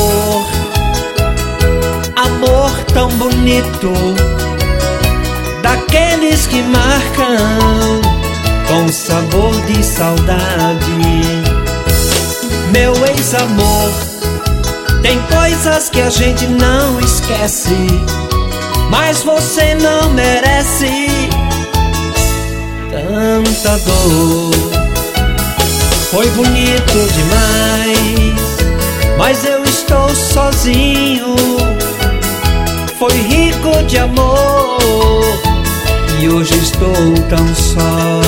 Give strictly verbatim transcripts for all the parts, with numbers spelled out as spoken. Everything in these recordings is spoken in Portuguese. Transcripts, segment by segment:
amor, amor tão bonito, daqueles que marcam com sabor de saudade. Meu ex-amor, tem coisas que a gente não esquece, mas você não merece tanta dor. Foi bonito demais, mas eu estou sozinho. Foi rico de amor e hoje estou tão só.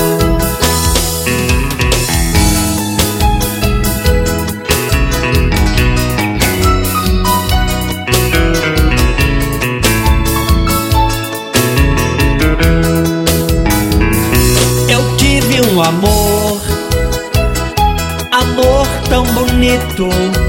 Eu tive um amor, amor tão bonito,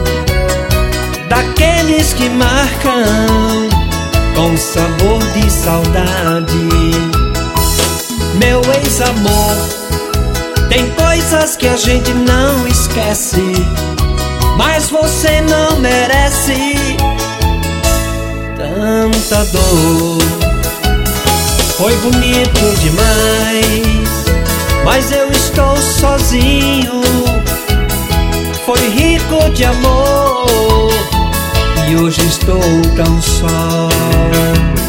daqueles que marcam com sabor de saudade. Meu ex-amor, tem coisas que a gente não esquece, mas você não merece tanta dor. Foi bonito demais, mas eu estou sozinho. Foi rico de amor e hoje estou tão só.